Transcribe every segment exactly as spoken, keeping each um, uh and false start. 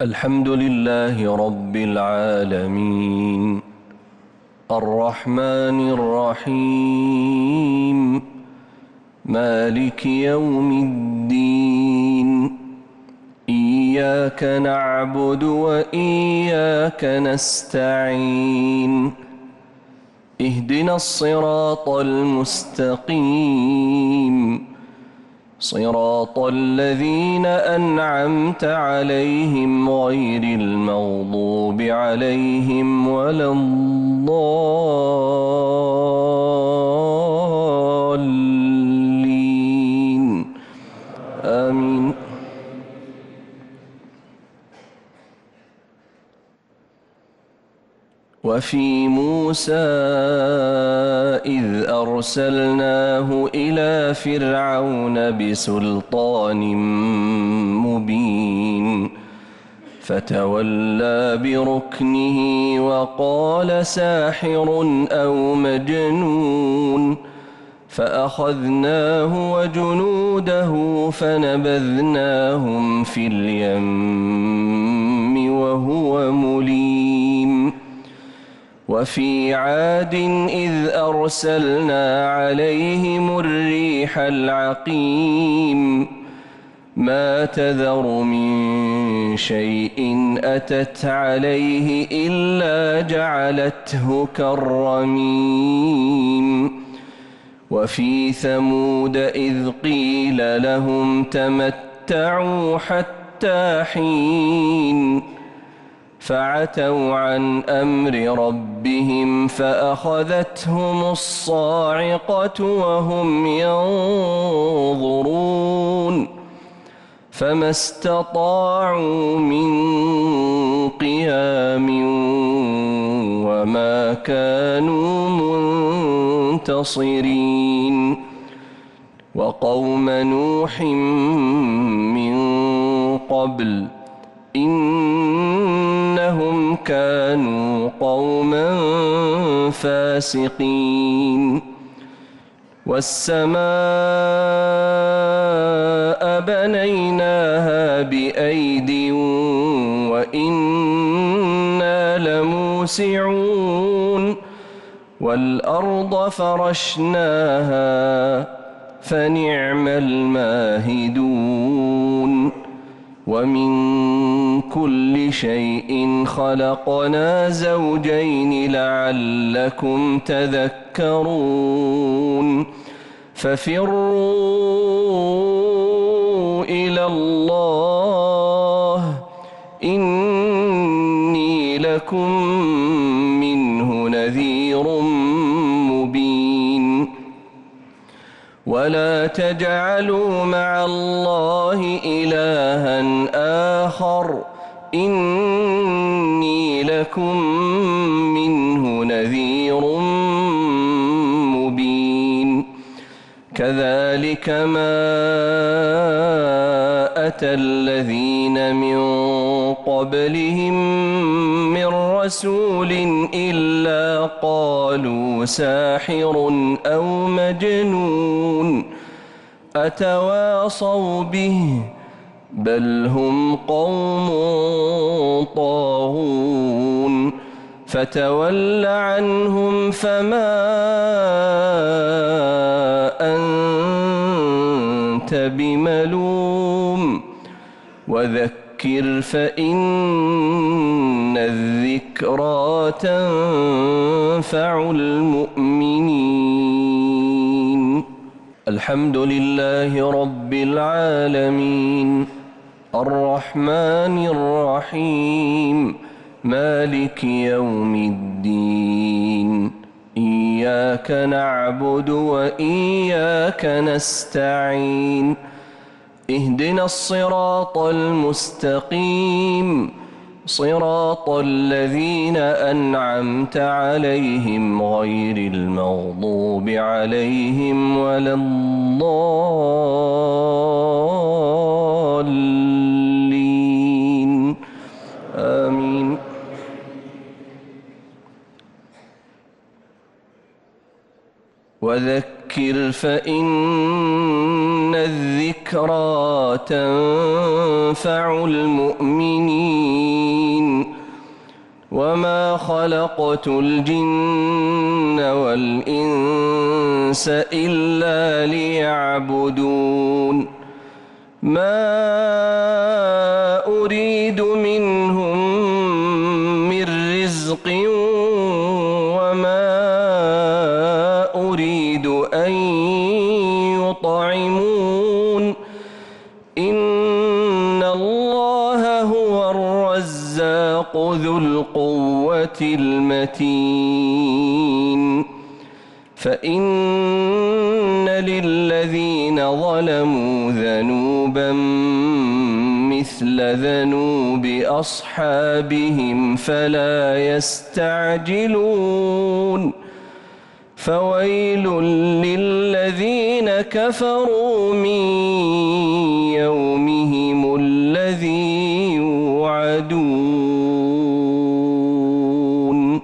الحمد لله رب العالمين الرحمن الرحيم مالك يوم الدين إياك نعبد وإياك نستعين اهدنا الصراط المستقيم صراط الذين أنعمت عليهم غير المغضوب عليهم ولا الضالين آمين. وفي موسى إذ أرسلناه إلى فرعون بسلطان مبين فتولى بركنه وقال ساحر أو مجنون فأخذناه وجنوده فنبذناهم في اليم وهو مليم. وفي عاد إذ أرسلنا عليهم الريح العقيم ما تذر من شيء أتت عليه إلا جعلته كالرميم. وفي ثمود إذ قيل لهم تمتعوا حتى حين فعتوا عن أمر ربهم فأخذتهم الصاعقة وهم ينظرون فما استطاعوا من قيام وما كانوا منتصرين. وقوم نوح من قبل إنهم كانوا قوما فاسقين. والسماء بنيناها بأيد وإنا لموسعون والأرض فرشناها فنعم الماهدون. ومن كل شيء خلقنا زوجين لعلكم تذكرون. ففروا إلى الله إني لكم منه نذير مبين. ولا تجعلوا مع الله إلها آخر إني لكم منه نذير مبين. كذلك ما أتى الذين من قبلهم من رسول إلا قالوا ساحر أو مجنون أتواصوا به بل هم قوم طاغون. فتول عنهم فما أنت بملوم وذكر فإن الذكرى تنفع المؤمنين. الحمد لله رب العالمين الرحمن الرحيم مالك يوم الدين إياك نعبد وإياك نستعين اهدنا الصراط المستقيم صراط الذين أنعمت عليهم غير المغضوب عليهم ولا الضالين آمين. وذكر فإن الذكرى تنفع المؤمنين وما خلقت الجن والإنس إلا ليعبدون ما أريد منهم من رزق وما أريد أن يطعمون إن الله هو الرزاق ذو القوة المتين فإن للذين ظلموا ذنوبا مثل ذنوب أصحابهم فلا يستعجلون فويل للذين كفروا من يومهم الذي يوعدون.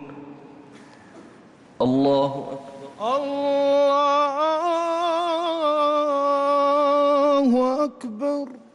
الله أكبر. الله أكبر.